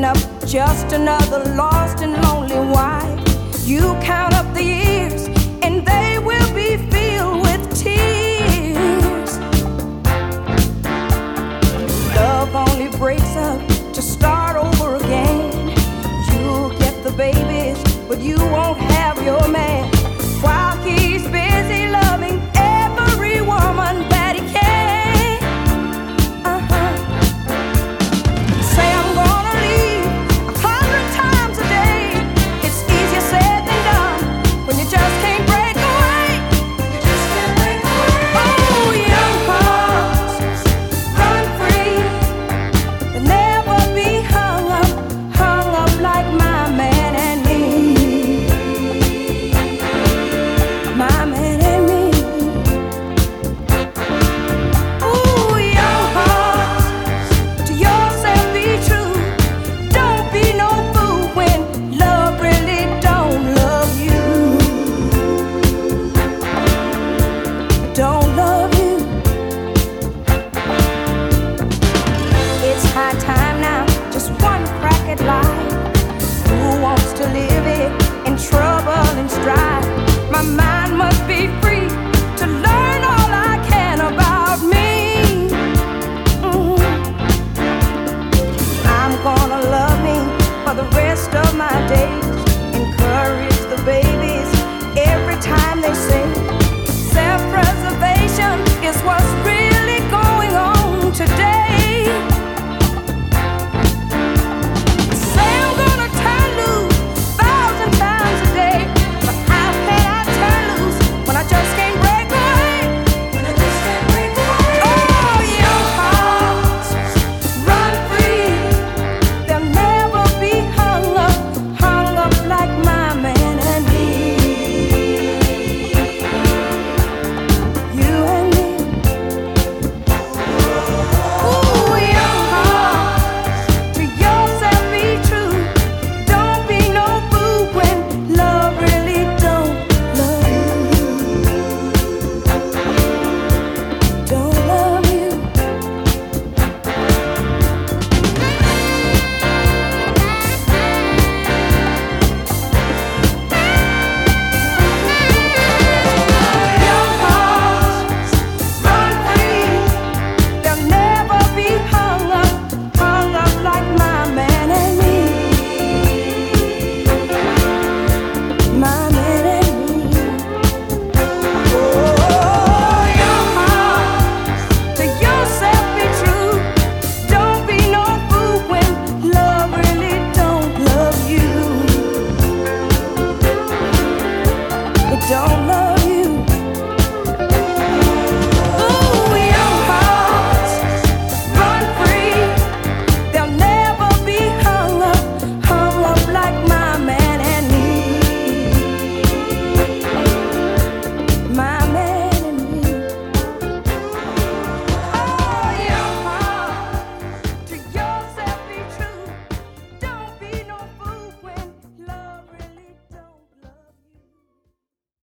up just another lost and lonely wife. You count up the years and they will be filled with tears. Love only breaks up to start over again. You'll get the babies, but you won't have your man, while he's busy loving every woman that he can. Say I'm gonna leave 100 times a day. It's easier said than done when you just can't break away. Oh, young hearts, run free and never be hung up like my man and me. My man and me. Ooh, young hearts, to yourself be true. Don't be no fool when love really don't love you. Don't love you. It's high time now, just one crack at life. Who wants to live it in trouble and strife? My mind must be free to learn all I can about me. I'm gonna love me for the rest of my days.